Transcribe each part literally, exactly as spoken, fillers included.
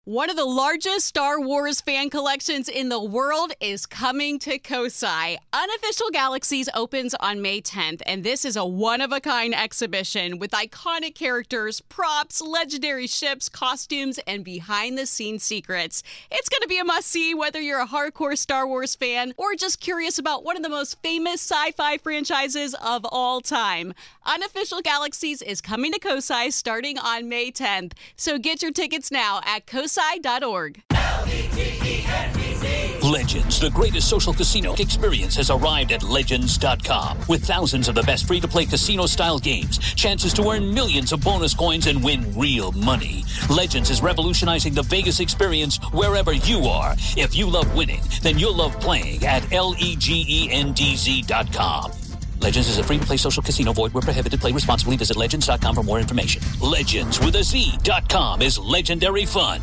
One of the largest Star Wars fan collections in the world is coming to Kosai. Unofficial Galaxies opens on May tenth, and this is a one-of-a-kind exhibition with iconic characters, props, legendary ships, costumes, and behind-the-scenes secrets. It's going to be a must-see whether you're a hardcore Star Wars fan or just curious about one of the most famous sci-fi franchises of all time. Unofficial Galaxies is coming to Kosai starting on May tenth, so get your tickets now at kosai dot org. Legends, the greatest social casino experience, has arrived at legends dot com. With thousands of the best free-to-play casino-style games, chances to earn millions of bonus coins and win real money. Legends is revolutionizing the Vegas experience wherever you are. If you love winning, then you'll love playing at legends dot com. Legends is a free-to-play social casino. Void where prohibited. Play responsibly. Visit legends dot com for more information. Legends with a Z dot com is legendary fun.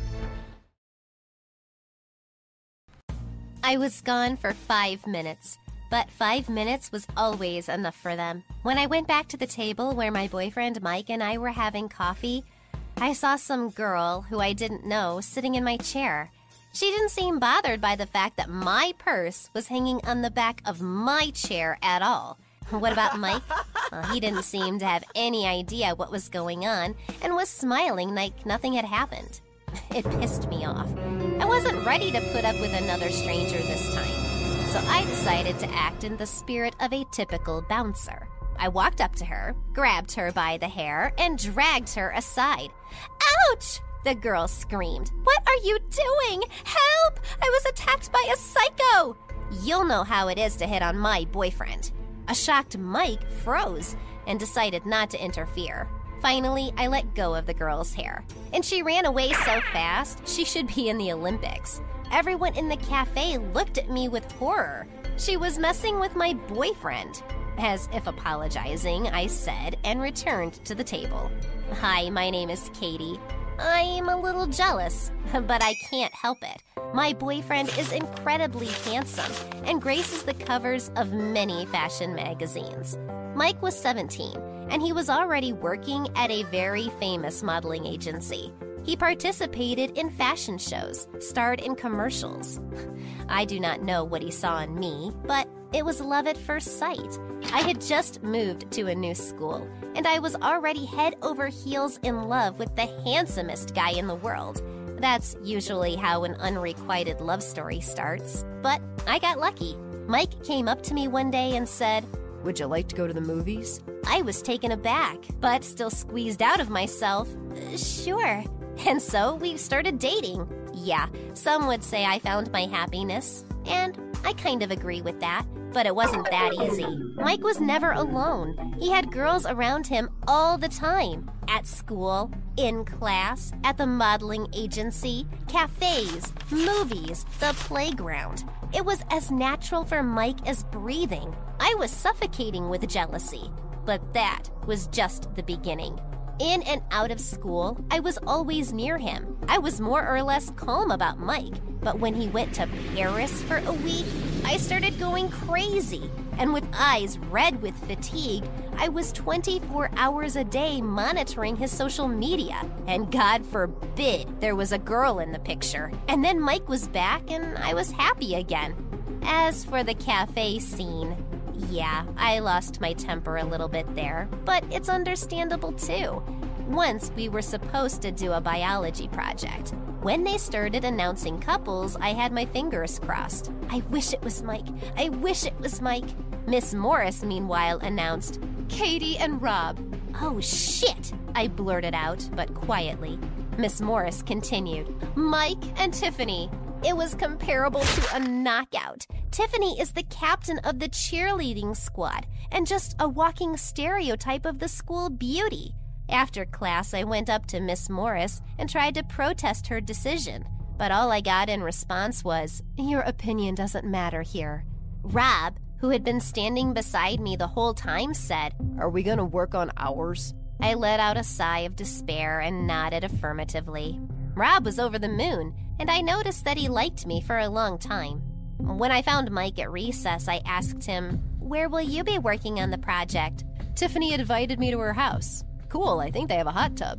I was gone for five minutes, but five minutes was always enough for them. When I went back to the table where my boyfriend Mike and I were having coffee, I saw some girl who I didn't know sitting in my chair. She didn't seem bothered by the fact that my purse was hanging on the back of my chair at all. What about Mike? Well, he didn't seem to have any idea what was going on and was smiling like nothing had happened. It pissed me off. I wasn't ready to put up with another stranger this time, so I decided to act in the spirit of a typical bouncer. I walked up to her, grabbed her by the hair, and dragged her aside. Ouch! The girl screamed. What are you doing? Help! I was attacked by a psycho! You'll know how it is to hit on my boyfriend. A shocked Mike froze and decided not to interfere. Finally, I let go of the girl's hair, and she ran away so fast she should be in the Olympics. Everyone in the cafe looked at me with horror. She was messing with my boyfriend. As if apologizing, I said and returned to the table. Hi, my name is Katie. I'm a little jealous, but I can't help it. My boyfriend is incredibly handsome and graces the covers of many fashion magazines. Mike was seventeen, and he was already working at a very famous modeling agency. He participated in fashion shows, starred in commercials. I do not know what he saw in me, but it was love at first sight. I had just moved to a new school, and I was already head over heels in love with the handsomest guy in the world. That's usually how an unrequited love story starts, but I got lucky. Mike came up to me one day and said, "Would you like to go to the movies?" I was taken aback, but still squeezed out of myself, "Sure." And so we started dating. Yeah, some would say I found my happiness, and I kind of agree with that, but it wasn't that easy. Mike was never alone. He had girls around him all the time. At school, in class, at the modeling agency, cafes, movies, the playground. It was as natural for Mike as breathing. I was suffocating with jealousy, but that was just the beginning. In and out of school, I was always near him. I was more or less calm about Mike, but when he went to Paris for a week, I started going crazy. And with eyes red with fatigue, I was twenty-four hours a day monitoring his social media. And God forbid there was a girl in the picture. And then Mike was back and I was happy again. As for the cafe scene, yeah, I lost my temper a little bit there, but it's understandable too. Once we were supposed to do a biology project. When they started announcing couples, I had my fingers crossed. I wish it was Mike. I wish it was Mike. Miss Morris, meanwhile, announced, "Katie and Rob." "Oh, shit," I blurted out, but quietly. Miss Morris continued, "Mike and Tiffany." It was comparable to a knockout. Tiffany is the captain of the cheerleading squad and just a walking stereotype of the school beauty. After class, I went up to Miss Morris and tried to protest her decision, but all I got in response was, "Your opinion doesn't matter here." Rob, who had been standing beside me the whole time, said, "Are we gonna work on ours?" I let out a sigh of despair and nodded affirmatively. Rob was over the moon, and I noticed that he liked me for a long time. When I found Mike at recess, I asked him, "Where will you be working on the project?" "Tiffany invited me to her house." "Cool, I think they have a hot tub."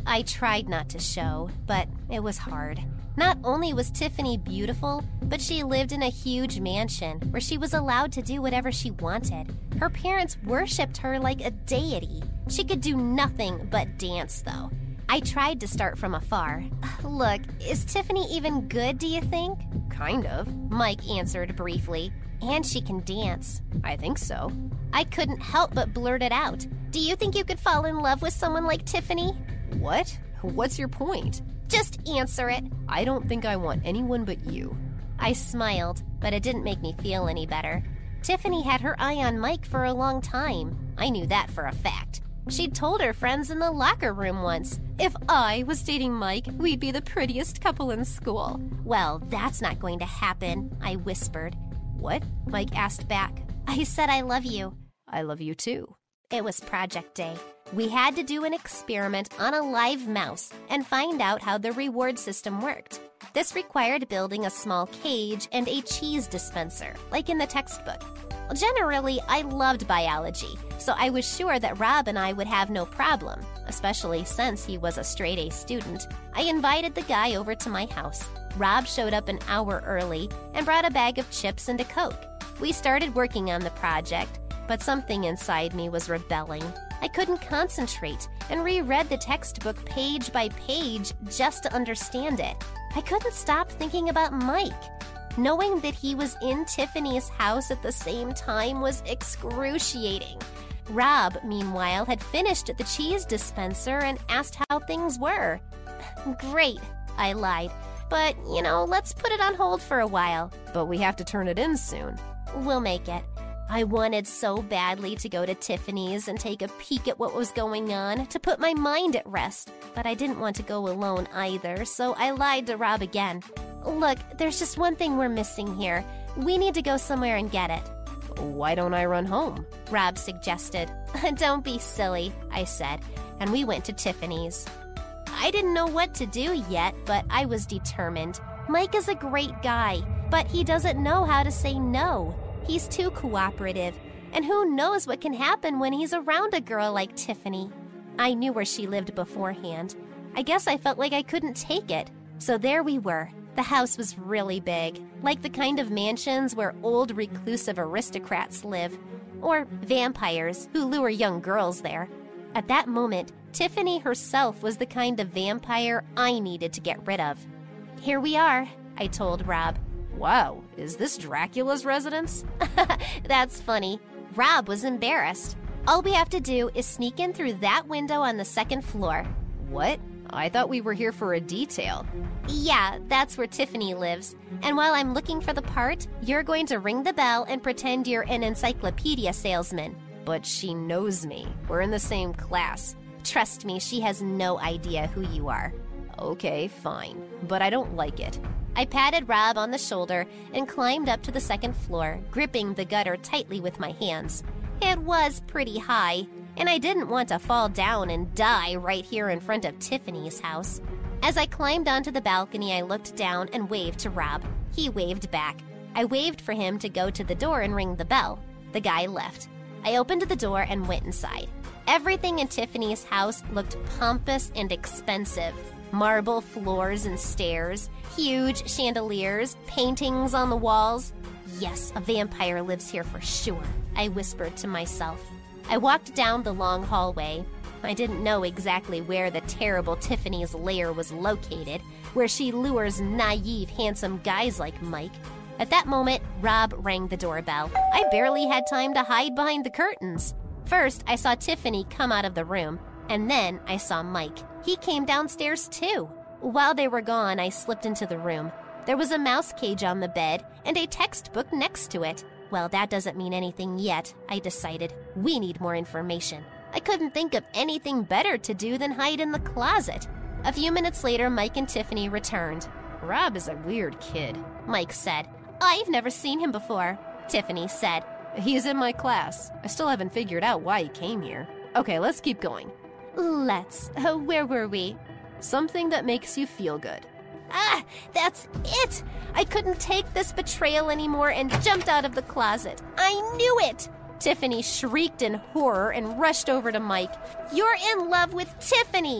I tried not to show, but it was hard. Not only was Tiffany beautiful, but she lived in a huge mansion where she was allowed to do whatever she wanted. Her parents worshipped her like a deity. She could do nothing but dance, though. I tried to start from afar. Look, is Tiffany even good, do you think? Kind of, Mike answered briefly. And she can dance. I think so. I couldn't help but blurt it out. Do you think you could fall in love with someone like Tiffany? What? What's your point? Just answer it. I don't think I want anyone but you. I smiled, but it didn't make me feel any better. Tiffany had her eye on Mike for a long time. I knew that for a fact. She'd told her friends in the locker room once, if I was dating Mike, we'd be the prettiest couple in school. Well, that's not going to happen, I whispered. What? Mike asked back. I said I love you. I love you too. It was project day. We had to do an experiment on a live mouse and find out how the reward system worked. This required building a small cage and a cheese dispenser, like in the textbook. Generally, I loved biology, so I was sure that Rob and I would have no problem, especially since he was a straight-A student. I invited the guy over to my house. Rob showed up an hour early and brought a bag of chips and a Coke. We started working on the project, but something inside me was rebelling. I couldn't concentrate and reread the textbook page by page just to understand it. I couldn't stop thinking about Mike. Knowing that he was in Tiffany's house at the same time was excruciating. Rob, meanwhile, had finished the cheese dispenser and asked how things were. Great, I lied. But, you know, let's put it on hold for a while. But we have to turn it in soon. We'll make it. I wanted so badly to go to Tiffany's and take a peek at what was going on, to put my mind at rest. But I didn't want to go alone either, so I lied to Rob again. Look, there's just one thing we're missing here. We need to go somewhere and get it. Why don't I run home? Rob suggested. Don't be silly, I said, and we went to Tiffany's. I didn't know what to do yet, but I was determined. Mike is a great guy, but he doesn't know how to say no. He's too cooperative, and who knows what can happen when he's around a girl like Tiffany. I knew where she lived beforehand. I guess I felt like I couldn't take it. So there we were. The house was really big, like the kind of mansions where old reclusive aristocrats live, or vampires who lure young girls there. At that moment, Tiffany herself was the kind of vampire I needed to get rid of. Here we are, I told Rob. Wow, is this Dracula's residence? That's funny. Rob was embarrassed. All we have to do is sneak in through that window on the second floor. What? I thought we were here for a detail. Yeah, that's where Tiffany lives. And while I'm looking for the part, you're going to ring the bell and pretend you're an encyclopedia salesman. But she knows me. We're in the same class. Trust me, she has no idea who you are. Okay, fine. But I don't like it. I patted Rob on the shoulder and climbed up to the second floor, gripping the gutter tightly with my hands. It was pretty high, and I didn't want to fall down and die right here in front of Tiffany's house. As I climbed onto the balcony, I looked down and waved to Rob. He waved back. I waved for him to go to the door and ring the bell. The guy left. I opened the door and went inside. Everything in Tiffany's house looked pompous and expensive. Marble floors and stairs, huge chandeliers, paintings on the walls. Yes, a vampire lives here for sure, I whispered to myself. I walked down the long hallway. I didn't know exactly where the terrible Tiffany's lair was located, where she lures naive, handsome guys like Mike. At that moment, Rob rang the doorbell. I barely had time to hide behind the curtains. First, I saw Tiffany come out of the room, and then I saw Mike. He came downstairs too. While they were gone, I slipped into the room. There was a mouse cage on the bed and a textbook next to it. Well, that doesn't mean anything yet, I decided. We need more information. I couldn't think of anything better to do than hide in the closet. A few minutes later, Mike and Tiffany returned. Rob is a weird kid, Mike said. I've never seen him before, Tiffany said. He's in my class. I still haven't figured out why he came here. Okay, let's keep going. Let's. Uh, where were we? Something that makes you feel good. Ah, that's it! I couldn't take this betrayal anymore and jumped out of the closet. I knew it! Tiffany shrieked in horror and rushed over to Mike. You're in love with Tiffany!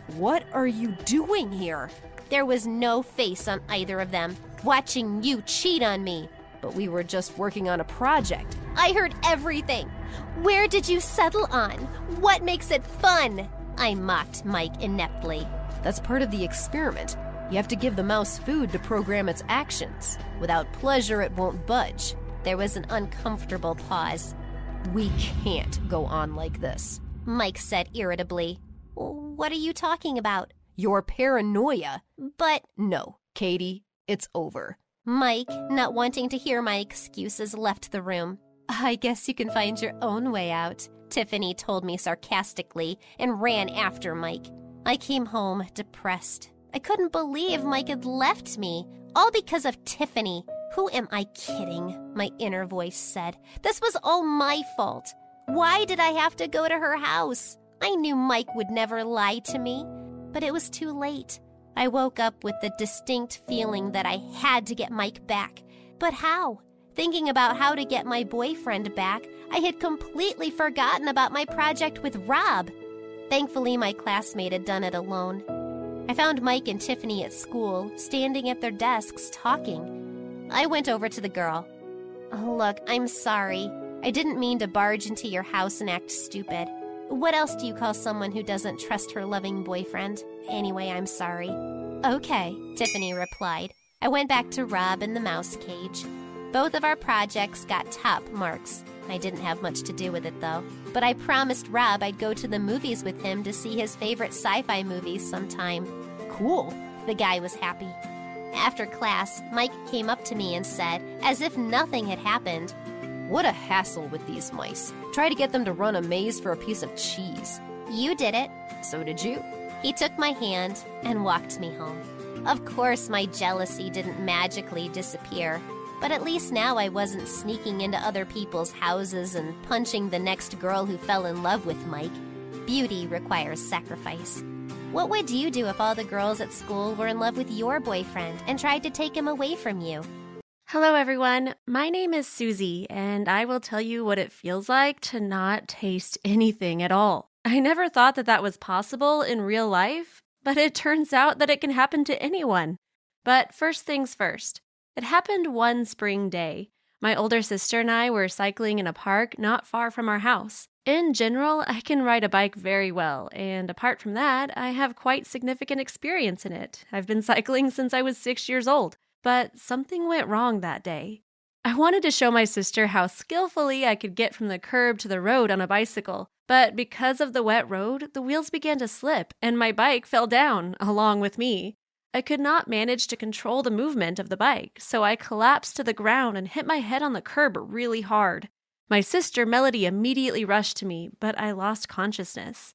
What are you doing here? There was no face on either of them, watching you cheat on me. But we were just working on a project. I heard everything. Where did you settle on? What makes it fun? I mocked Mike ineptly. That's part of the experiment. You have to give the mouse food to program its actions. Without pleasure, it won't budge. There was an uncomfortable pause. We can't go on like this, Mike said irritably. What are you talking about? Your paranoia. But no, Katie, it's over. Mike, not wanting to hear my excuses, left the room. I guess you can find your own way out, Tiffany told me sarcastically and ran after Mike. I came home depressed. I couldn't believe Mike had left me, all because of Tiffany. Who am I kidding? My inner voice said. This was all my fault. Why did I have to go to her house? I knew Mike would never lie to me, but it was too late. I woke up with the distinct feeling that I had to get Mike back. But how? Thinking about how to get my boyfriend back, I had completely forgotten about my project with Rob. Thankfully, my classmate had done it alone. I found Mike and Tiffany at school, standing at their desks talking. I went over to the girl. Look, I'm sorry. I didn't mean to barge into your house and act stupid. What else do you call someone who doesn't trust her loving boyfriend? Anyway, I'm sorry. Okay, Tiffany replied. I went back to Rob in the mouse cage. Both of our projects got top marks. I didn't have much to do with it, though. But I promised Rob I'd go to the movies with him to see his favorite sci-fi movies sometime. Cool. The guy was happy. After class, Mike came up to me and said, as if nothing had happened, "What a hassle with these mice. Try to get them to run a maze for a piece of cheese." "You did it." "So did you." He took my hand and walked me home. Of course, my jealousy didn't magically disappear, but at least now I wasn't sneaking into other people's houses and punching the next girl who fell in love with Mike. Beauty requires sacrifice. What would you do if all the girls at school were in love with your boyfriend and tried to take him away from you? Hello, everyone. My name is Susie, and I will tell you what it feels like to not taste anything at all. I never thought that that was possible in real life, but it turns out that it can happen to anyone. But first things first. It happened one spring day. My older sister and I were cycling in a park not far from our house. In general, I can ride a bike very well, and apart from that, I have quite significant experience in it. I've been cycling since I was six years old. But something went wrong that day. I wanted to show my sister how skillfully I could get from the curb to the road on a bicycle, but because of the wet road, the wheels began to slip and my bike fell down along with me. I could not manage to control the movement of the bike, so I collapsed to the ground and hit my head on the curb really hard. My sister, Melody, immediately rushed to me, but I lost consciousness.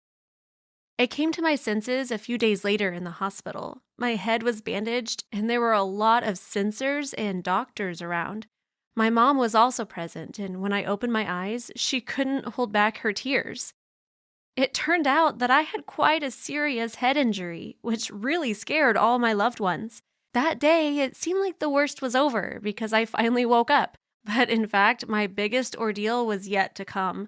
I came to my senses a few days later in the hospital. My head was bandaged, and there were a lot of sensors and doctors around. My mom was also present, and when I opened my eyes, she couldn't hold back her tears. It turned out that I had quite a serious head injury, which really scared all my loved ones. That day, it seemed like the worst was over because I finally woke up, but in fact, my biggest ordeal was yet to come.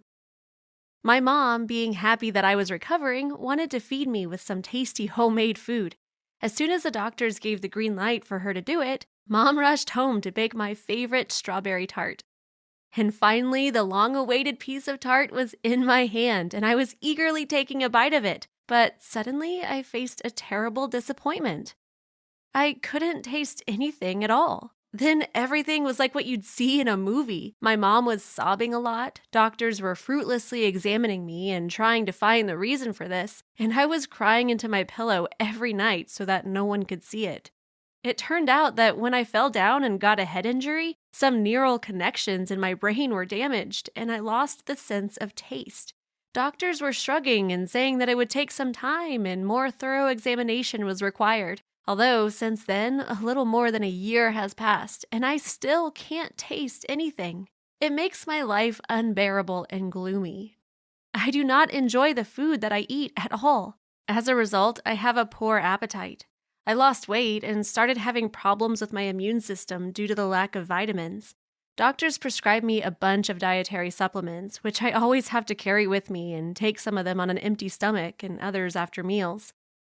My mom, being happy that I was recovering, wanted to feed me with some tasty homemade food. As soon as the doctors gave the green light for her to do it, Mom rushed home to bake my favorite strawberry tart. And finally, the long-awaited piece of tart was in my hand, and I was eagerly taking a bite of it. But suddenly, I faced a terrible disappointment. I couldn't taste anything at all. Then everything was like what you'd see in a movie. My mom was sobbing a lot, doctors were fruitlessly examining me and trying to find the reason for this, and I was crying into my pillow every night so that no one could see it. It turned out that when I fell down and got a head injury, some neural connections in my brain were damaged, and I lost the sense of taste. Doctors were shrugging and saying that it would take some time and more thorough examination was required. Although, since then, a little more than a year has passed, and I still can't taste anything. It makes my life unbearable and gloomy. I do not enjoy the food that I eat at all. As a result, I have a poor appetite. I lost weight and started having problems with my immune system due to the lack of vitamins. Doctors prescribed me a bunch of dietary supplements, which I always have to carry with me and take some of them on an empty stomach and others after meals.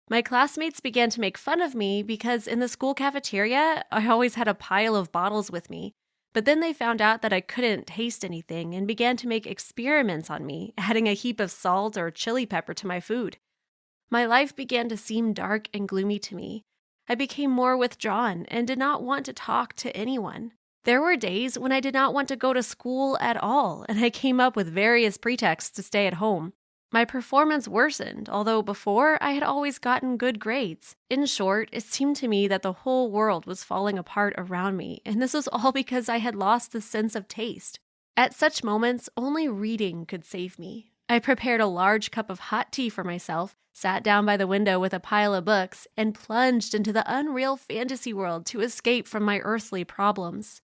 My classmates began to make fun of me because in the school cafeteria, I always had a pile of bottles with me. But then they found out that I couldn't taste anything and began to make experiments on me, adding a heap of salt or chili pepper to my food. My life began to seem dark and gloomy to me. I became more withdrawn and did not want to talk to anyone. There were days when I did not want to go to school at all, and I came up with various pretexts to stay at home. My performance worsened, although before I had always gotten good grades. In short, it seemed to me that the whole world was falling apart around me, and this was all because I had lost the sense of taste. At such moments, only reading could save me. I prepared a large cup of hot tea for myself, sat down by the window with a pile of books, and plunged into the unreal fantasy world to escape from my earthly problems.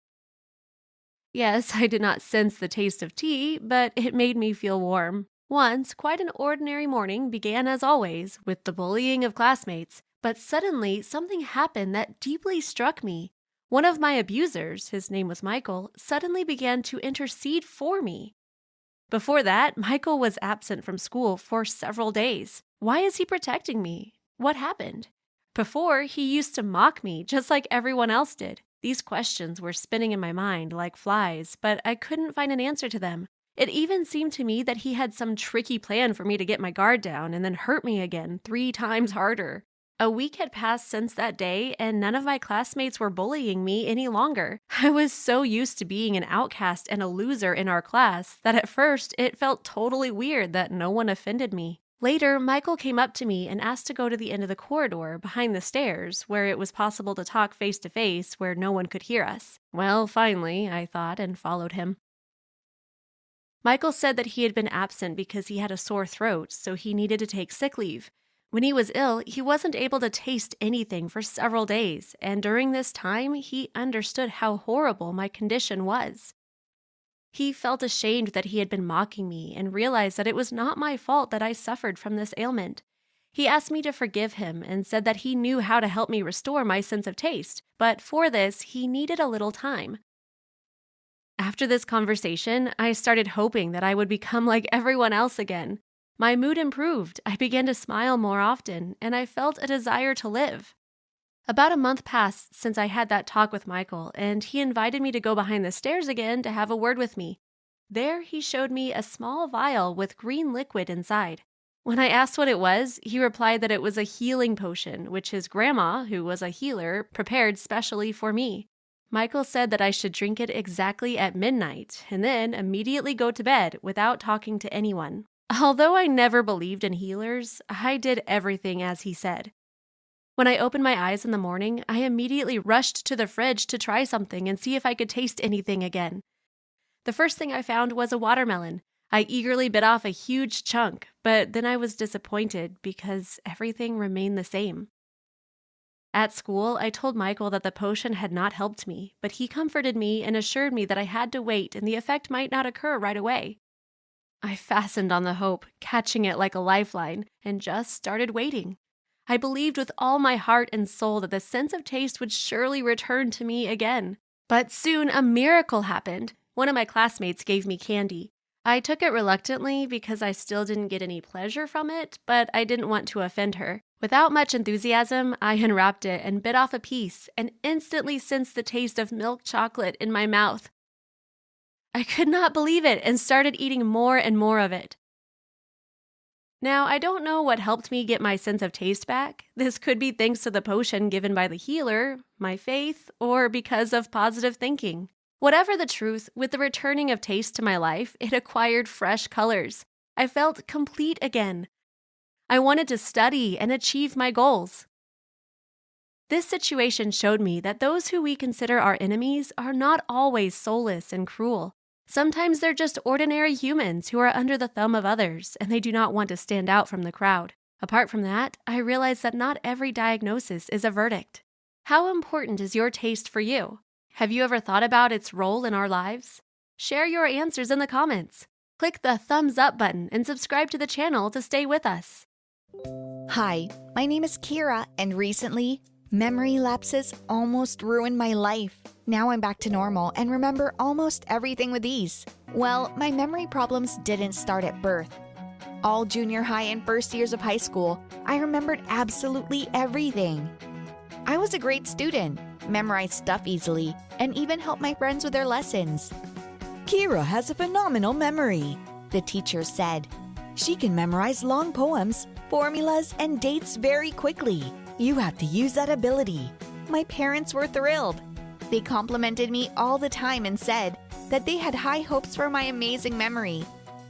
Yes, I did not sense the taste of tea, but it made me feel warm. Once, quite an ordinary morning began as always with the bullying of classmates, but suddenly something happened that deeply struck me. One of my abusers, his name was Michael, suddenly began to intercede for me. Before that, Michael was absent from school for several days. Why is he protecting me? What happened? Before, he used to mock me just like everyone else did. These questions were spinning in my mind like flies, but I couldn't find an answer to them. It even seemed to me that he had some tricky plan for me to get my guard down and then hurt me again three times harder. A week had passed since that day, and none of my classmates were bullying me any longer. I was so used to being an outcast and a loser in our class that at first it felt totally weird that no one offended me. Later, Michael came up to me and asked to go to the end of the corridor behind the stairs where it was possible to talk face to face where no one could hear us. Well, finally, I thought, and followed him. Michael said that he had been absent because he had a sore throat, so he needed to take sick leave. When he was ill, he wasn't able to taste anything for several days, and during this time, he understood how horrible my condition was. He felt ashamed that he had been mocking me and realized that it was not my fault that I suffered from this ailment. He asked me to forgive him and said that he knew how to help me restore my sense of taste, but for this, he needed a little time. After this conversation, I started hoping that I would become like everyone else again. My mood improved, I began to smile more often, and I felt a desire to live. About a month passed since I had that talk with Michael, and he invited me to go behind the stairs again to have a word with me. There, he showed me a small vial with green liquid inside. When I asked what it was, he replied that it was a healing potion, which his grandma, who was a healer, prepared specially for me. Michael said that I should drink it exactly at midnight, and then immediately go to bed without talking to anyone. Although I never believed in healers, I did everything as he said. When I opened my eyes in the morning, I immediately rushed to the fridge to try something and see if I could taste anything again. The first thing I found was a watermelon. I eagerly bit off a huge chunk, but then I was disappointed because everything remained the same. At school, I told Michael that the potion had not helped me, but he comforted me and assured me that I had to wait and the effect might not occur right away. I fastened on the hope, catching it like a lifeline, and just started waiting. I believed with all my heart and soul that the sense of taste would surely return to me again. But soon a miracle happened. One of my classmates gave me candy. I took it reluctantly because I still didn't get any pleasure from it, but I didn't want to offend her. Without much enthusiasm, I unwrapped it and bit off a piece and instantly sensed the taste of milk chocolate in my mouth. I could not believe it and started eating more and more of it. Now, I don't know what helped me get my sense of taste back. This could be thanks to the potion given by the healer, my faith, or because of positive thinking. Whatever the truth, with the returning of taste to my life, it acquired fresh colors. I felt complete again. I wanted to study and achieve my goals. This situation showed me that those who we consider our enemies are not always soulless and cruel. Sometimes they're just ordinary humans who are under the thumb of others, and they do not want to stand out from the crowd. Apart from that, I realized that not every diagnosis is a verdict. How important is your taste for you? Have you ever thought about its role in our lives? Share your answers in the comments. Click the thumbs up button and subscribe to the channel to stay with us. Hi, my name is Kira, and recently, memory lapses almost ruined my life. Now I'm back to normal and remember almost everything with ease. Well, my memory problems didn't start at birth. All junior high and first years of high school, I remembered absolutely everything. I was a great student, memorized stuff easily, and even helped my friends with their lessons. Kira has a phenomenal memory, the teacher said. She can memorize long poems, formulas, and dates very quickly. You have to use that ability. My parents were thrilled. They complimented me all the time and said that they had high hopes for my amazing memory.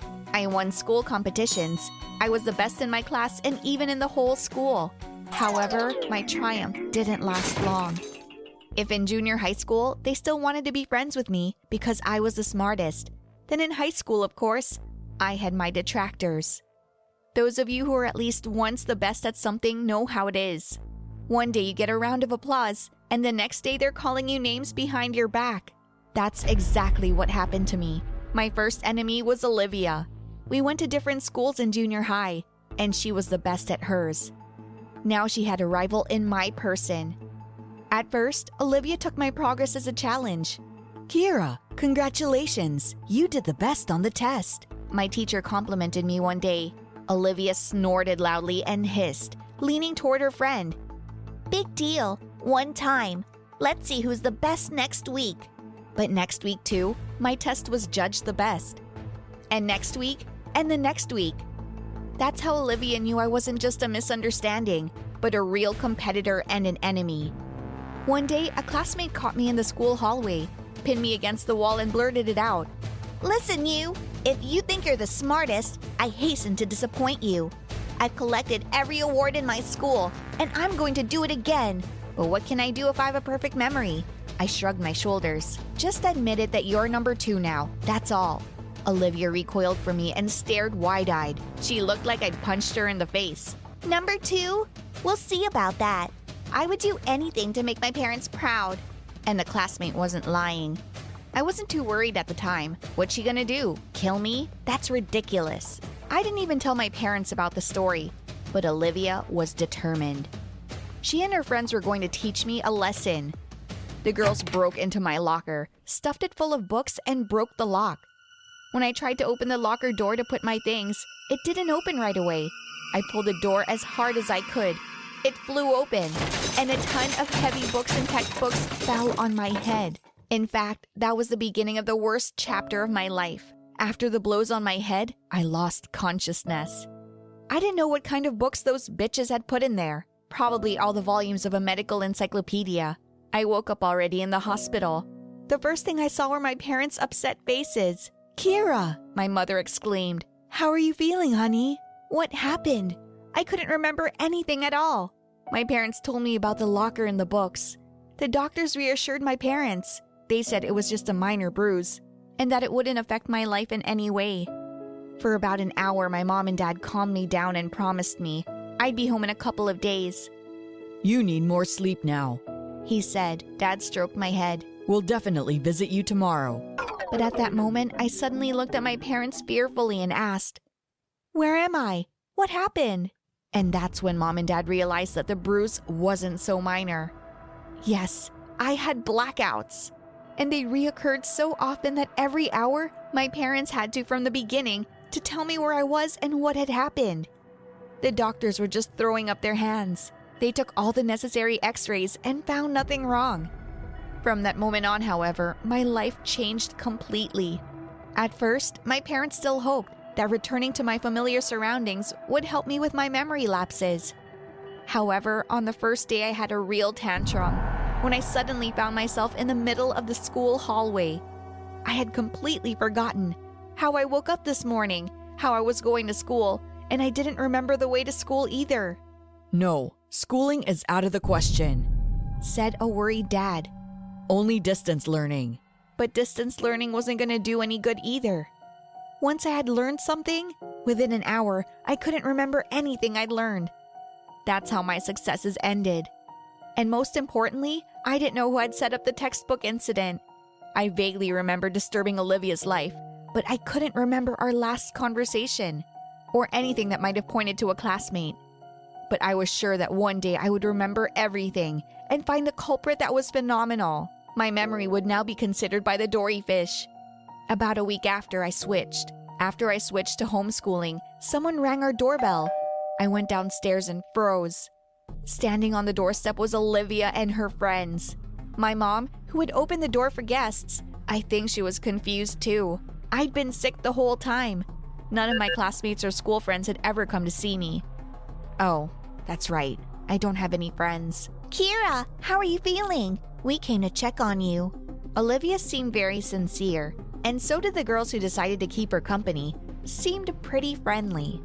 I won school competitions. I was the best in my class and even in the whole school. However, my triumph didn't last long. If in junior high school, they still wanted to be friends with me because I was the smartest, then in high school, of course, I had my detractors. Those of you who are at least once the best at something know how it is. One day you get a round of applause, and the next day they're calling you names behind your back. That's exactly what happened to me. My first enemy was Olivia. We went to different schools in junior high, and she was the best at hers. Now she had a rival in my person. At first, Olivia took my progress as a challenge. Kira, congratulations! You did the best on the test. My teacher complimented me one day. Olivia snorted loudly and hissed, leaning toward her friend. Big deal. One time. Let's see who's the best next week. But next week, too, my test was judged the best. And next week, and the next week. That's how Olivia knew I wasn't just a misunderstanding, but a real competitor and an enemy. One day, a classmate caught me in the school hallway, pinned me against the wall and blurted it out. Listen, you! If you think you're the smartest, I hasten to disappoint you. I've collected every award in my school, and I'm going to do it again. But what can I do if I have a perfect memory? I shrugged my shoulders. Just admit it that you're number two now, that's all. Olivia recoiled from me and stared wide-eyed. She looked like I'd punched her in the face. Number two? We'll see about that. I would do anything to make my parents proud. And the classmate wasn't lying. I wasn't too worried at the time. What's she gonna do? Kill me? That's ridiculous. I didn't even tell my parents about the story. But Olivia was determined. She and her friends were going to teach me a lesson. The girls broke into my locker, stuffed it full of books, and broke the lock. When I tried to open the locker door to put my things, it didn't open right away. I pulled the door as hard as I could. It flew open, and a ton of heavy books and textbooks fell on my head. In fact, that was the beginning of the worst chapter of my life. After the blows on my head, I lost consciousness. I didn't know what kind of books those bitches had put in there. Probably all the volumes of a medical encyclopedia. I woke up already in the hospital. The first thing I saw were my parents' upset faces. Kira, my mother exclaimed. How are you feeling, honey? What happened? I couldn't remember anything at all. My parents told me about the locker and the books. The doctors reassured my parents. They said it was just a minor bruise, and that it wouldn't affect my life in any way. For about an hour, my mom and dad calmed me down and promised me I'd be home in a couple of days. You need more sleep now, he said. Dad stroked my head. We'll definitely visit you tomorrow. But at that moment, I suddenly looked at my parents fearfully and asked, Where am I? What happened? And that's when Mom and Dad realized that the bruise wasn't so minor. Yes, I had blackouts. And they reoccurred so often that every hour, my parents had to, from the beginning, to tell me where I was and what had happened. The doctors were just throwing up their hands. They took all the necessary x-rays and found nothing wrong. From that moment on, however, my life changed completely. At first, my parents still hoped that returning to my familiar surroundings would help me with my memory lapses. However, on the first day I had a real tantrum when I suddenly found myself in the middle of the school hallway. I had completely forgotten how I woke up this morning, how I was going to school, and I didn't remember the way to school either. No, schooling is out of the question, said a worried dad. Only distance learning. But distance learning wasn't going to do any good either. Once I had learned something, within an hour, I couldn't remember anything I'd learned. That's how my successes ended. And most importantly, I didn't know who had set up the textbook incident. I vaguely remember disturbing Olivia's life, but I couldn't remember our last conversation, or anything that might have pointed to a classmate. But I was sure that one day I would remember everything and find the culprit that was phenomenal. My memory would now be considered by the Dory fish. About a week after, I switched. After I switched to homeschooling, someone rang our doorbell. I went downstairs and froze. Standing on the doorstep was Olivia and her friends. My mom, who had opened the door for guests, I think she was confused too. I'd been sick the whole time. None of my classmates or school friends had ever come to see me. Oh, that's right. I don't have any friends. Kira, how are you feeling? We came to check on you. Olivia seemed very sincere, and so did the girls who decided to keep her company. Seemed pretty friendly.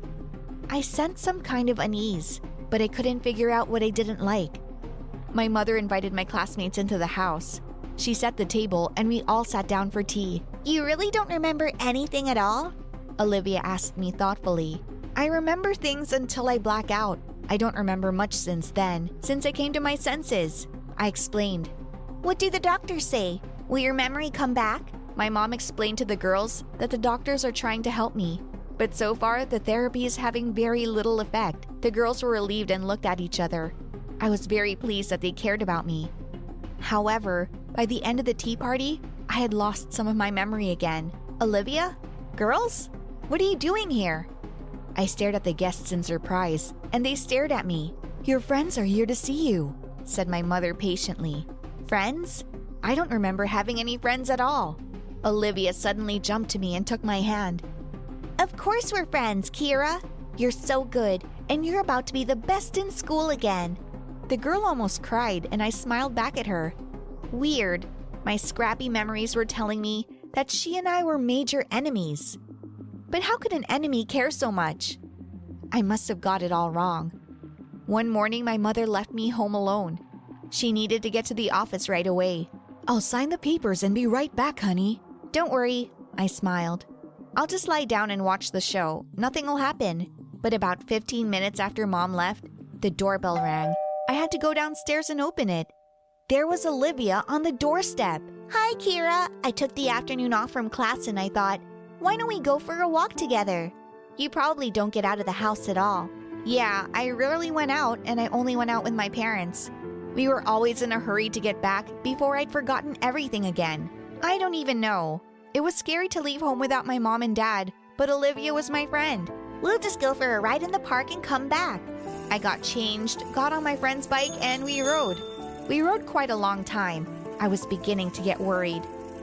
I sensed some kind of unease, but I couldn't figure out what I didn't like. My mother invited my classmates into the house. She set the table and we all sat down for tea. You really don't remember anything at all? Olivia asked me thoughtfully. I remember things until I black out. I don't remember much since then, since I came to my senses. I explained. What do the doctors say? Will your memory come back? My mom explained to the girls that the doctors are trying to help me. But so far, the therapy is having very little effect. The girls were relieved and looked at each other. I was very pleased that they cared about me. However, by the end of the tea party, I had lost some of my memory again. Olivia? Girls? What are you doing here? I stared at the guests in surprise, and they stared at me. Your friends are here to see you, said my mother patiently. Friends? I don't remember having any friends at all. Olivia suddenly jumped to me and took my hand. Of course we're friends, Kira. You're so good, and you're about to be the best in school again. The girl almost cried, and I smiled back at her. Weird. My scrappy memories were telling me that she and I were major enemies. But how could an enemy care so much? I must have got it all wrong. One morning, my mother left me home alone. She needed to get to the office right away. I'll sign the papers and be right back, honey. Don't worry, I smiled. I'll just lie down and watch the show. Nothing will happen. But about fifteen minutes after Mom left, the doorbell rang. I had to go downstairs and open it. There was Olivia on the doorstep. Hi, Kira. I took the afternoon off from class and I thought, why don't we go for a walk together? You probably don't get out of the house at all. Yeah, I rarely went out and I only went out with my parents. We were always in a hurry to get back before I'd forgotten everything again. I don't even know. It was scary to leave home without my mom and dad, but Olivia was my friend. We'll just go for a ride in the park and come back. I got changed, got on my friend's bike, and we rode. We rode quite a long time. I was beginning to get worried.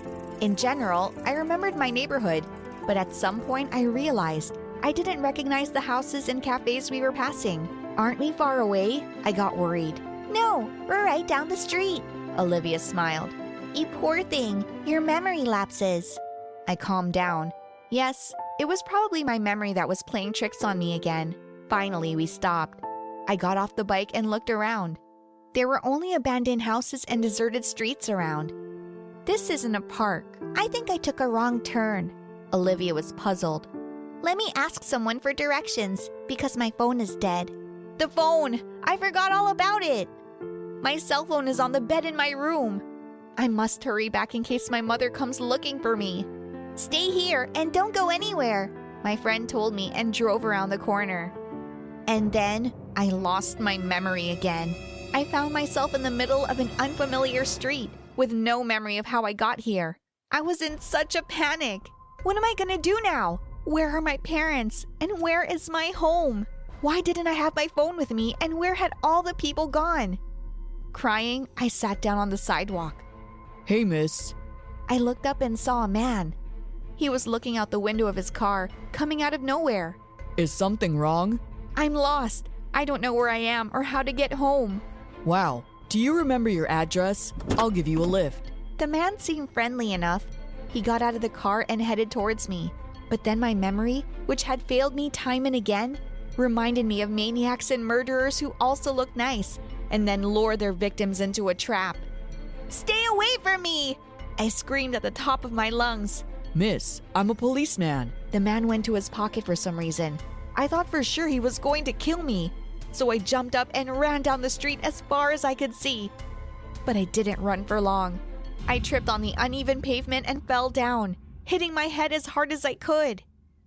In general, I remembered my neighborhood, but at some point I realized I didn't recognize the houses and cafes we were passing. Aren't we far away? I got worried. No, we're right down the street. Olivia smiled. You poor thing, your memory lapses. I calmed down. Yes, it was probably my memory that was playing tricks on me again. Finally, we stopped. I got off the bike and looked around. There were only abandoned houses and deserted streets around. This isn't a park. I think I took a wrong turn. Olivia was puzzled. Let me ask someone for directions, because my phone is dead. The phone! I forgot all about it! My cell phone is on the bed in my room. I must hurry back in case my mother comes looking for me. Stay here and don't go anywhere, my friend told me and drove around the corner. And then I lost my memory again. I found myself in the middle of an unfamiliar street with no memory of how I got here. I was in such a panic. What am I gonna do now? Where are my parents? And where is my home? Why didn't I have my phone with me? And where had all the people gone? Crying, I sat down on the sidewalk. Hey, miss. I looked up and saw a man. He was looking out the window of his car, coming out of nowhere. Is something wrong? I'm lost. I don't know where I am or how to get home. Wow. Do you remember your address? I'll give you a lift. The man seemed friendly enough. He got out of the car and headed towards me. But then my memory, which had failed me time and again, reminded me of maniacs and murderers who also look nice and then lure their victims into a trap. Stay away from me! I screamed at the top of my lungs. Miss, I'm a policeman. The man went to his pocket for some reason. I thought for sure he was going to kill me. So I jumped up and ran down the street as far as I could see. But I didn't run for long. I tripped on the uneven pavement and fell down, hitting my head as hard as I could.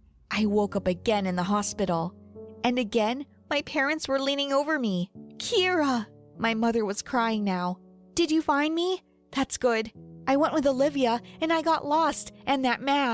I woke up again in the hospital. And again, my parents were leaning over me. Kira! My mother was crying now. Did you find me? That's good. I went with Olivia and I got lost, and that man.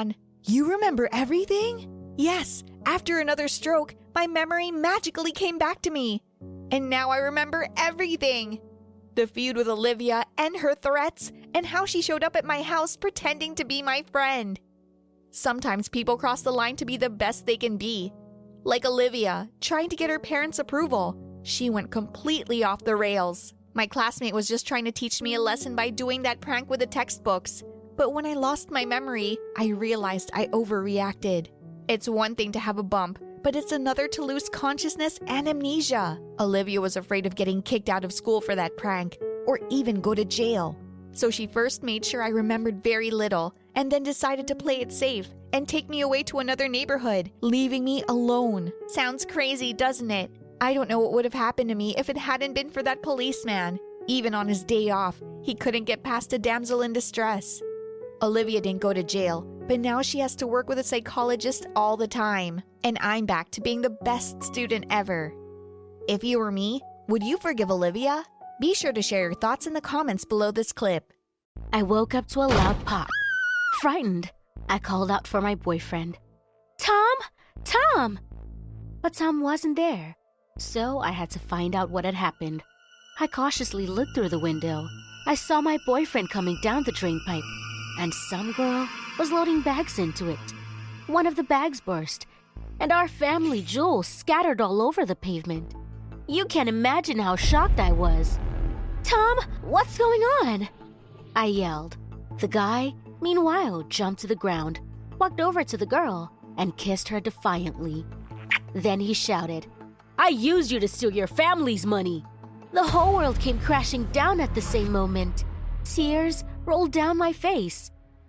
You remember everything? Yes, after another stroke, my memory magically came back to me. And now I remember everything. The feud with Olivia and her threats, and how she showed up at my house pretending to be my friend. Sometimes people cross the line to be the best they can be. Like Olivia, trying to get her parents' approval. She went completely off the rails. My classmate was just trying to teach me a lesson by doing that prank with the textbooks. But when I lost my memory, I realized I overreacted. It's one thing to have a bump, but it's another to lose consciousness and amnesia. Olivia was afraid of getting kicked out of school for that prank, or even go to jail. So she first made sure I remembered very little, and then decided to play it safe and take me away to another neighborhood, leaving me alone. Sounds crazy, doesn't it? I don't know what would have happened to me if it hadn't been for that policeman. Even on his day off, he couldn't get past a damsel in distress. Olivia didn't go to jail, but now she has to work with a psychologist all the time. And I'm back to being the best student ever. If you were me, would you forgive Olivia? Be sure to share your thoughts in the comments below this clip. I woke up to a loud pop. Frightened, I called out for my boyfriend. Tom! Tom! But Tom wasn't there, so I had to find out what had happened. I cautiously looked through the window. I saw my boyfriend coming down the drain pipe, and some girl was loading bags into it. One of the bags burst, and our family jewels scattered all over the pavement. You can't imagine how shocked I was. Tom, what's going on? I yelled. The guy, meanwhile, jumped to the ground, walked over to the girl, and kissed her defiantly. Then he shouted, I used you to steal your family's money. The whole world came crashing down at the same moment. Tears rolled down my face.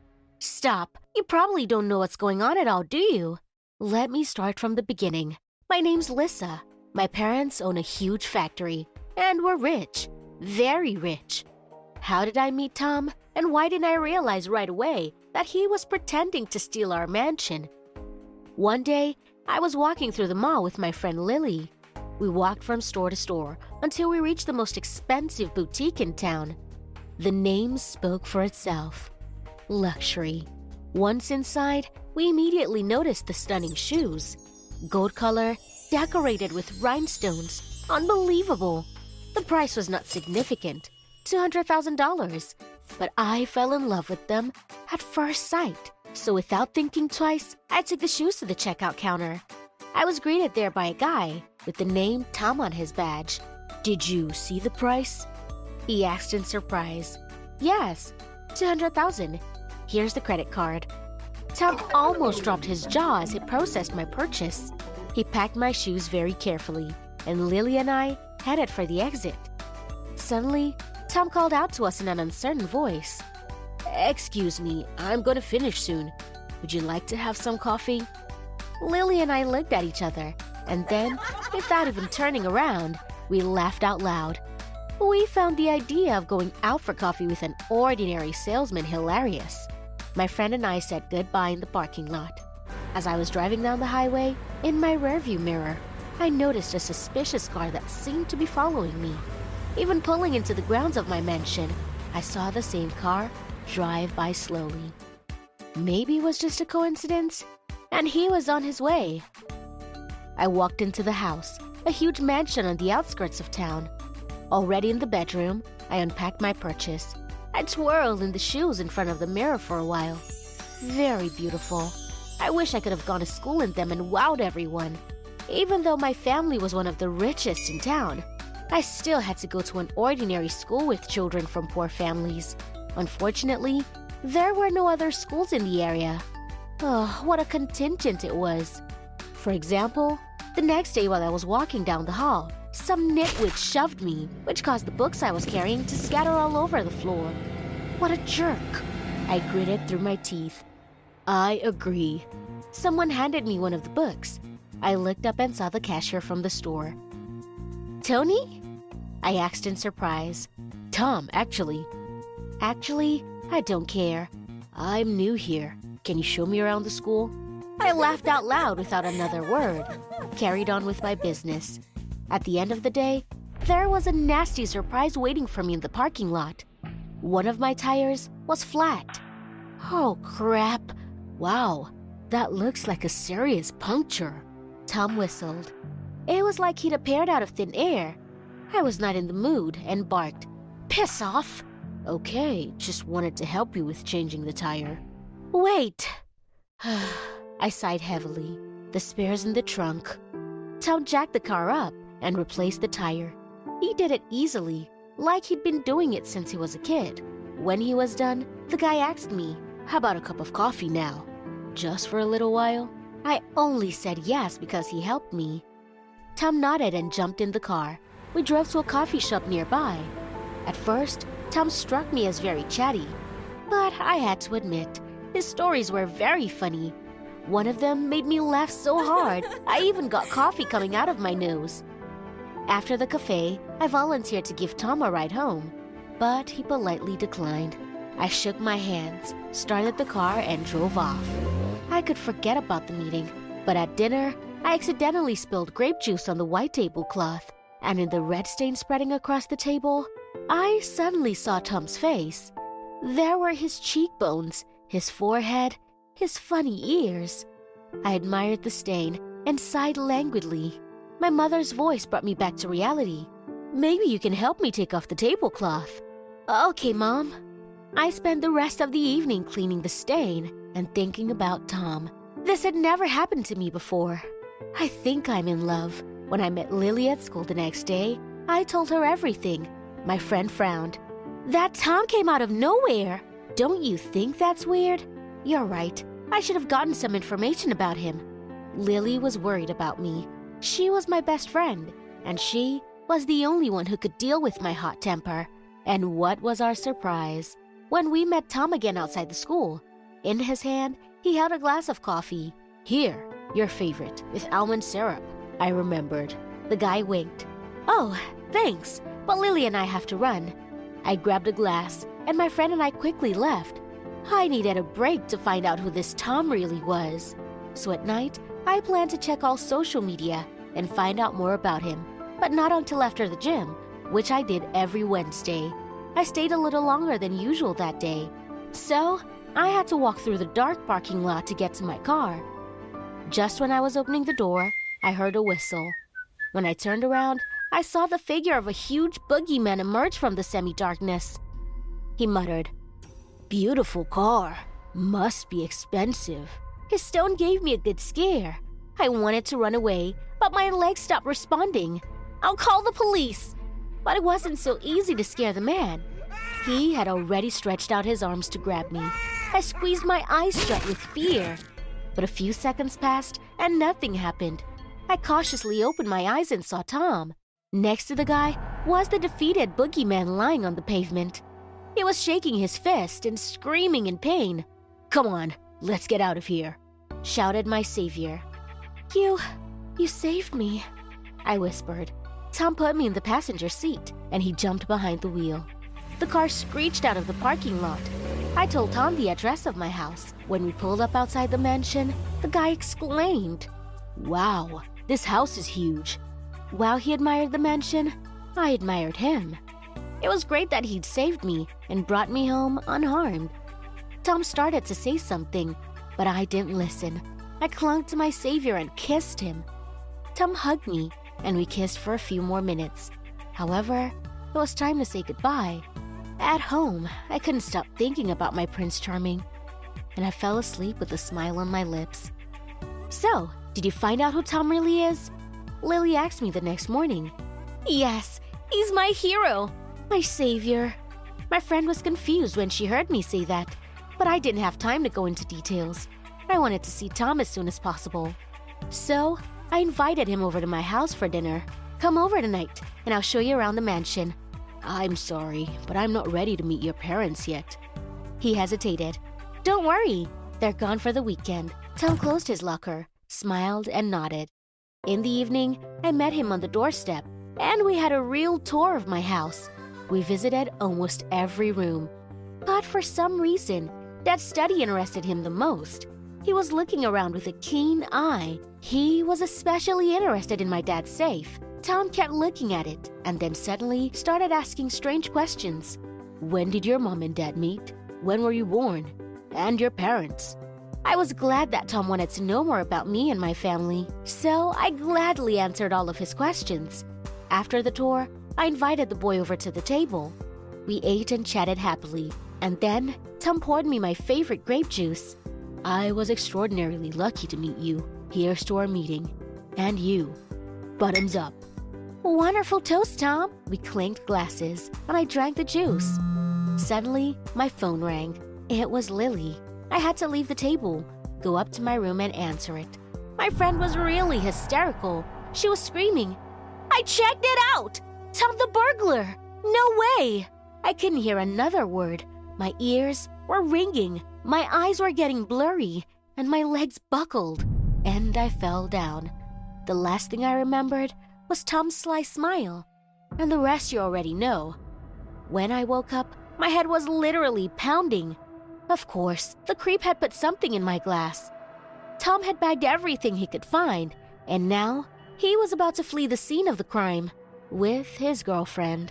Stop. You probably don't know what's going on at all, do you? Let me start from the beginning. My name's Lissa. My parents own a huge factory, and we're rich. Very rich. How did I meet Tom, and why didn't I realize right away that he was pretending to steal our mansion? One day, I was walking through the mall with my friend Lily. We walked from store to store until we reached the most expensive boutique in town. The name spoke for itself. Luxury. Once inside, we immediately noticed the stunning shoes. Gold color, decorated with rhinestones. Unbelievable. The price was not significant, two hundred thousand dollars. But I fell in love with them at first sight. So without thinking twice, I took the shoes to the checkout counter. I was greeted there by a guy with the name Tom on his badge. Did you see the price? He asked in surprise. Yes, two hundred thousand dollars. Here's the credit card. Tom almost dropped his jaw as he processed my purchase. He packed my shoes very carefully, and Lily and I headed for the exit. Suddenly, Tom called out to us in an uncertain voice. Excuse me, I'm gonna finish soon. Would you like to have some coffee? Lily and I looked at each other, and then, without even turning around, we laughed out loud. We found the idea of going out for coffee with an ordinary salesman hilarious. My friend and I said goodbye in the parking lot. As I was driving down the highway, in my rearview mirror, I noticed a suspicious car that seemed to be following me. Even pulling into the grounds of my mansion, I saw the same car drive by slowly. Maybe it was just a coincidence, and he was on his way. I walked into the house, a huge mansion on the outskirts of town. Already in the bedroom, I unpacked my purchase. I twirled in the shoes in front of the mirror for a while. Very beautiful. I wish I could have gone to school in them and wowed everyone. Even though my family was one of the richest in town, I still had to go to an ordinary school with children from poor families. Unfortunately, there were no other schools in the area. Oh, what a contingent it was. For example, the next day while I was walking down the hall, some nitwit shoved me, which caused the books I was carrying to scatter all over the floor. What a jerk! I gritted through my teeth. I agree. Someone handed me one of the books. I looked up and saw the cashier from the store. Tony? I asked in surprise. Tom, actually. Actually, I don't care. I'm new here. Can you show me around the school? I laughed out loud without another word. Carried on with my business. At the end of the day, there was a nasty surprise waiting for me in the parking lot. One of my tires was flat. Oh, crap. Wow, That looks like a serious puncture. Tom whistled. It was like he'd appeared out of thin air. I was not in the mood and barked, "Piss off!" "Okay, just wanted to help you with changing the tire." "Wait!" I sighed heavily. The spare's in the trunk. Tom jacked the car up and replaced the tire. He did it easily, like he'd been doing it since he was a kid. When he was done, the guy asked me, "How about a cup of coffee now? Just for a little while?" I only said yes because he helped me. Tom nodded and jumped in the car. We drove to a coffee shop nearby. At first, Tom struck me as very chatty, but I had to admit, his stories were very funny. One of them made me laugh so hard, I even got coffee coming out of my nose. After the cafe, I volunteered to give Tom a ride home, but he politely declined. I shook my hands, started the car, and drove off. I could forget about the meeting, but at dinner, I accidentally spilled grape juice on the white tablecloth, and in the red stain spreading across the table, I suddenly saw Tom's face. There were his cheekbones, his forehead, his funny ears. I admired the stain and sighed languidly. My mother's voice brought me back to reality. "Maybe you can help me take off the tablecloth." "Okay, Mom." I spent the rest of the evening cleaning the stain and thinking about Tom. This had never happened to me before. I think I'm in love. When I met Lily at school the next day, I told her everything. My friend frowned. "That Tom came out of nowhere. Don't you think that's weird?" "You're right. I should have gotten some information about him." Lily was worried about me. She was my best friend, and she was the only one who could deal with my hot temper. And what was our surprise when we met Tom again outside the school. In his hand, he held a glass of coffee. "Here, your favorite, with almond syrup," I remembered. The guy winked. "Oh, thanks, but Lily and I have to run." I grabbed a glass, and my friend and I quickly left. I needed a break to find out who this Tom really was. So at night, I planned to check all social media and find out more about him, but not until after the gym, which I did every Wednesday. I stayed a little longer than usual that day, so I had to walk through the dark parking lot to get to my car. Just when I was opening the door, I heard a whistle. When I turned around, I saw the figure of a huge boogeyman emerge from the semi-darkness. He muttered, "Beautiful car. Must be expensive." His tone gave me a good scare. I wanted to run away, but my legs stopped responding. "I'll call the police." But it wasn't so easy to scare the man. He had already stretched out his arms to grab me. I squeezed my eyes shut with fear. But a few seconds passed and nothing happened. I cautiously opened my eyes and saw Tom. Next to the guy was the defeated boogeyman lying on the pavement. He was shaking his fist and screaming in pain. "Come on, let's get out of here," shouted my savior. You, you saved me," I whispered. Tom put me in the passenger seat, and he jumped behind the wheel. The car screeched out of the parking lot. I told Tom the address of my house. When we pulled up outside the mansion, the guy exclaimed, "Wow, this house is huge." While he admired the mansion, I admired him. It was great that he'd saved me and brought me home unharmed. Tom started to say something, but I didn't listen. I clung to my savior and kissed him. Tom hugged me, and we kissed for a few more minutes. However, it was time to say goodbye. At home, I couldn't stop thinking about my Prince Charming, and I fell asleep with a smile on my lips. "So, did you find out who Tom really is?" Lily asked me the next morning. "Yes, he's my hero, my savior." My friend was confused when she heard me say that, but I didn't have time to go into details. I wanted to see Tom as soon as possible. So, I invited him over to my house for dinner. "Come over tonight, and I'll show you around the mansion." "I'm sorry, but I'm not ready to meet your parents yet." He hesitated. "Don't worry, they're gone for the weekend." Tom closed his locker, smiled, and nodded. In the evening, I met him on the doorstep, and we had a real tour of my house. We visited almost every room. But for some reason, that study interested him the most. He was looking around with a keen eye. He was especially interested in my dad's safe. Tom kept looking at it, and then suddenly started asking strange questions. "When did your mom and dad meet? When were you born? And your parents?" I was glad that Tom wanted to know more about me and my family, so I gladly answered all of his questions. After the tour, I invited the boy over to the table. We ate and chatted happily, and then Tom poured me my favorite grape juice. I was extraordinarily lucky to meet you. Here's to our meeting. And you. Bottoms up. Wonderful toast, Tom. We clinked glasses, and I drank the juice. Suddenly, my phone rang. It was Lily. I had to leave the table, go up to my room and answer it. My friend was really hysterical. She was screaming, "I checked it out! Tom the burglar! No way!" I couldn't hear another word. My ears were ringing, my eyes were getting blurry, and my legs buckled, and I fell down. The last thing I remembered was Tom's sly smile, and the rest you already know. When I woke up, my head was literally pounding. Of course, the creep had put something in my glass. Tom had bagged everything he could find, and now he was about to flee the scene of the crime with his girlfriend.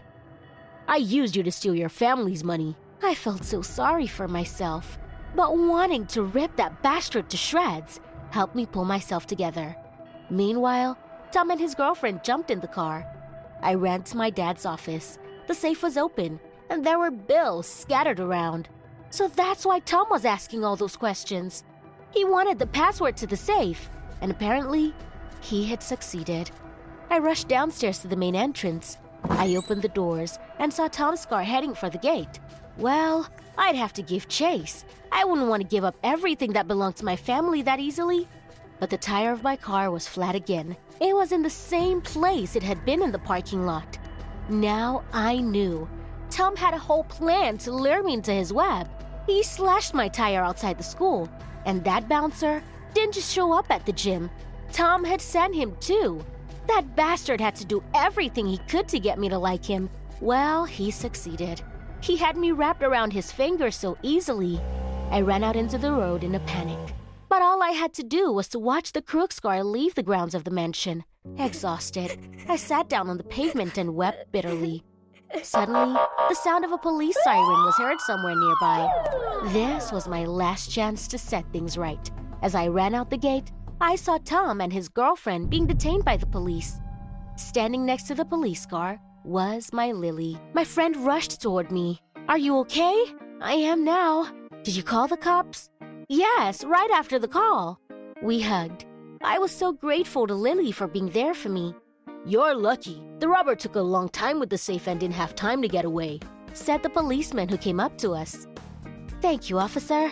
I used you to steal your family's money. I felt so sorry for myself, but wanting to rip that bastard to shreds helped me pull myself together. Meanwhile, Tom and his girlfriend jumped in the car. I ran to my dad's office. The safe was open, and there were bills scattered around. So that's why Tom was asking all those questions. He wanted the password to the safe, and apparently, he had succeeded. I rushed downstairs to the main entrance. I opened the doors and saw Tom's car heading for the gate. Well, I'd have to give chase. I wouldn't want to give up everything that belonged to my family that easily. But the tire of my car was flat again. It was in the same place it had been in the parking lot. Now I knew. Tom had a whole plan to lure me into his web. He slashed my tire outside the school, and that bouncer didn't just show up at the gym. Tom had sent him too. That bastard had to do everything he could to get me to like him. Well, he succeeded. He had me wrapped around his finger so easily. I ran out into the road in a panic. But all I had to do was to watch the Crooks car leave the grounds of the mansion. Exhausted, I sat down on the pavement and wept bitterly. Suddenly, the sound of a police siren was heard somewhere nearby. This was my last chance to set things right. As I ran out the gate, I saw Tom and his girlfriend being detained by the police. Standing next to the police car was my Lily. My friend rushed toward me. "Are you okay?" "I am now." "Did you call the cops?" "Yes, right after the call." We hugged. I was so grateful to Lily for being there for me. "You're lucky. The robber took a long time with the safe and didn't have time to get away," said the policeman who came up to us. "Thank you, officer."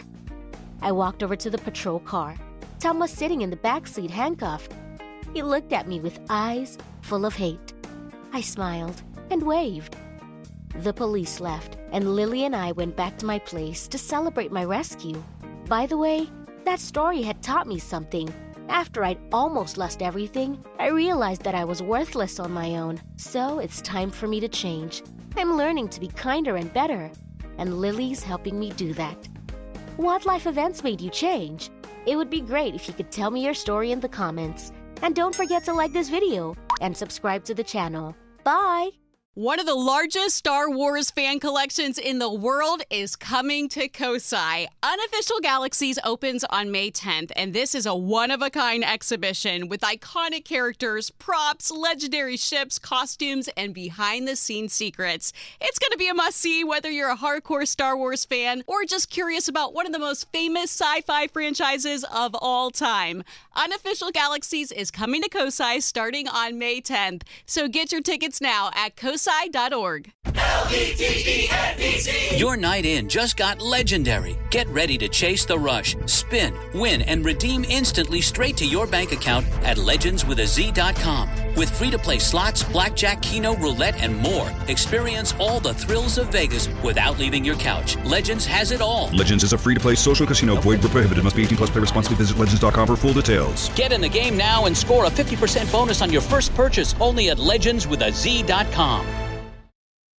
I walked over to the patrol car. Tom was sitting in the back seat handcuffed. He looked at me with eyes full of hate. I smiled and waved. The police left, and Lily and I went back to my place to celebrate my rescue. By the way, that story had taught me something. After I'd almost lost everything, I realized that I was worthless on my own. So it's time for me to change. I'm learning to be kinder and better, and Lily's helping me do that. What life events made you change? It would be great if you could tell me your story in the comments. And don't forget to like this video and subscribe to the channel. Bye! One of the largest Star Wars fan collections in the world is coming to Kosai. Unofficial Galaxies opens on May tenth, and this is a one-of-a-kind exhibition with iconic characters, props, legendary ships, costumes, and behind-the-scenes secrets. It's going to be a must-see whether you're a hardcore Star Wars fan or just curious about one of the most famous sci-fi franchises of all time. Unofficial Galaxies is coming to Kosai starting on May tenth, so get your tickets now at kosai dot org. L E G E N D Z. Your night in just got legendary. Get ready to chase the rush, spin, win, and redeem instantly straight to your bank account at legends with a z dot com. With free-to-play slots, blackjack, keno, roulette, and more, experience all the thrills of Vegas without leaving your couch. Legends has it all. Legends is a free-to-play social casino. Void where prohibited. Must be eighteen plus. Play responsibly. Visit legends dot com for full details. Get in the game now and score a fifty percent bonus on your first purchase only at legends with a z dot com.